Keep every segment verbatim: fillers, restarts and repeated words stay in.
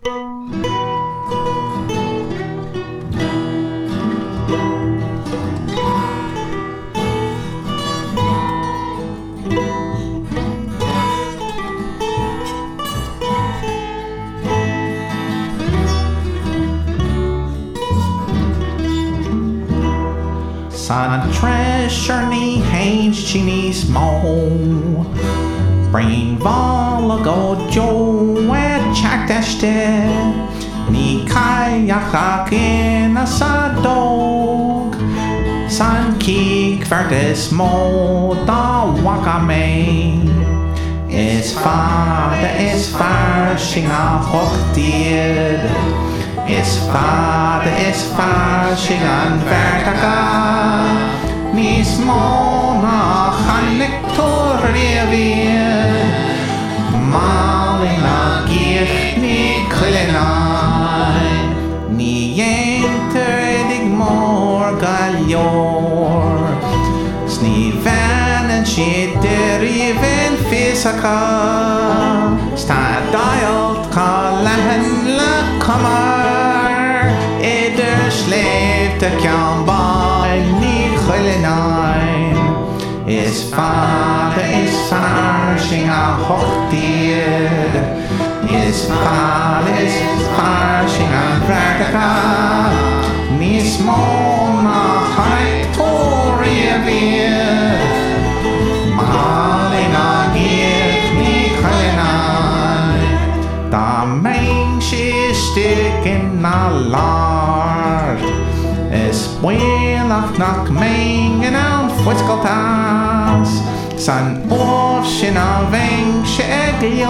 San treasure ní hains chini smó Brain vala go jo e chaktaste Ní kayach in a sa dog San kik verdes mo da wakame Is fada is farsing a hochtied Is fada is farsing an vertaga Nis mona chanik torrevied Malina gich ni klinai Ni enter dig mor galjor Sni van en shit deriven fisaka Sta dialt kalahen la kamar Eder sleep de kan by ni klinai Is fada is farsing a hochtied Is fada is farsing a vertaga Nis mona haik torrevied Malina gich ni klinai Da mensch is sticking a lard Is wheelach nach mengen an fwiskeltas San ocean of engsheglia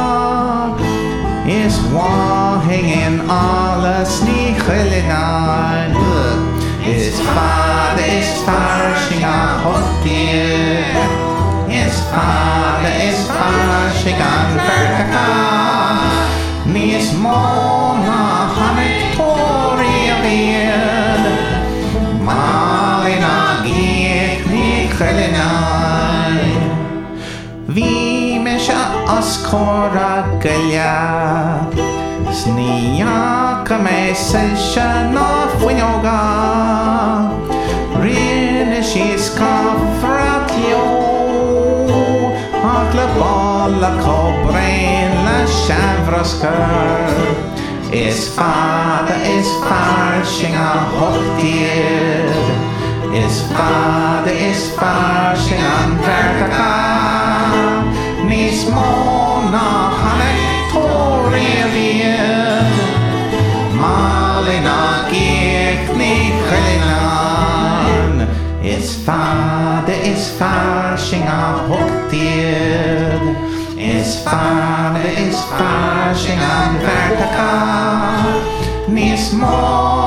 Is wahing in alles ni klinai Is fada is farsing a hochtied Is fada is farsing an vertaga Nis mona hanek torrevied Malina gich ni klinai Vi mesha askora galya Sniaka me sesha na fuinoga Rinishis kafratlio Akla balla kobrain la shavraskar Is fada is farsing a hochtied Is fada is farsing an vertaga Nis mona hanek torrevied Malina gich ni klinai Is fada is farsing a hochtied Is fada is farsing an vertaga Nis mona